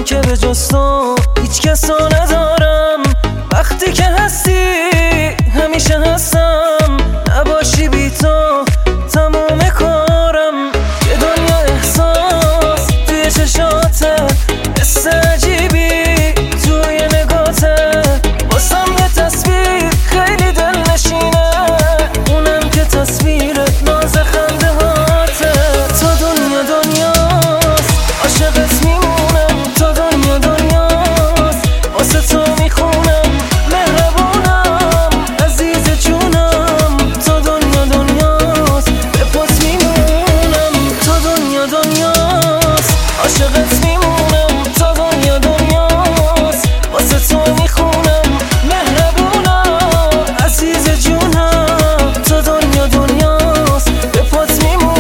که به جز تو هیچ کس رو ندارم. وقتی که هستی همیشه هستم، نباشی بی تو تموم کارم. یه دنیا احساس توی چشاته، حس عجیبی توی نگاته، واسم یه تصویر خیلی دلنشینه، اونم که تصویر ناز خنده هاته. تا دنیا دنیاست عاشقت میمونم، تا دنیا دنیاست واسه تو میخونم، مهربونم عزیز جونم. تا دنیا دنیاست به پات میمونم، تا دنیا دنیاست عاشقت میمونم، تا دنیا دنیاست واسه تو میخونم، مهربونم عزیز جونم. تا دنیا دنیاست به پات میمونم.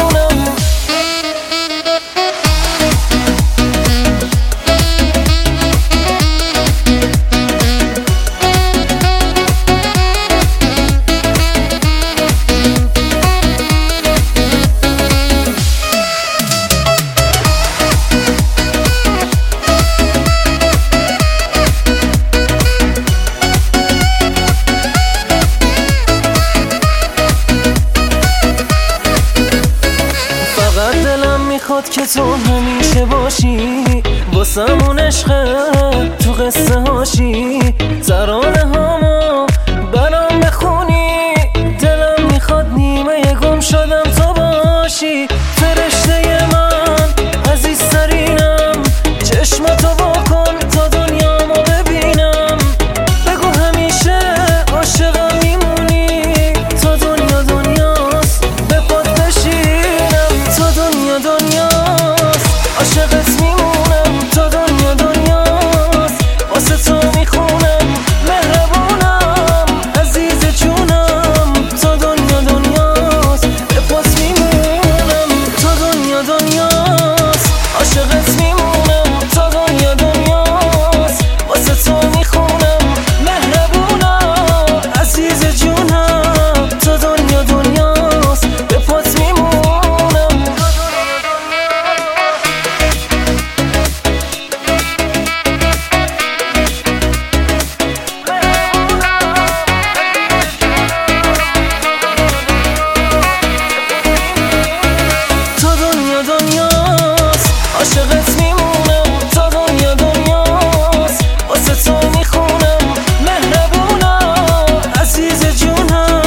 میخواد که تو همیشه باشی، واسمون عشقه تو قصه هاشی، ترانه هامو برام بخونی، دلم میخواد نیمه گم شدم تو باشی. فرشته من عزیزترینم، چشمتو واکن تا دنیامو ببینم، بگو همیشه عاشقم میمونی، تا دنیا دنیاست به پات بشینم. تا دنیا دنیاست عاشقت میمونم، تا دنیا دنیاست واسه تو میخونم، مهربونم عزیز جونم. تا دنیا دنیاست به پات میمونم، تا دنیا دنیاست عاشقت میمونم، تا دنیا دنیاست واسه تو میخونم، مهربونم عزیز جونم. تا دنیا دنیاست به پات میمونم. عاشقت میمونم، تا دنیا دنیاست واسه تو میخونم، مهربونم عزیز جونم.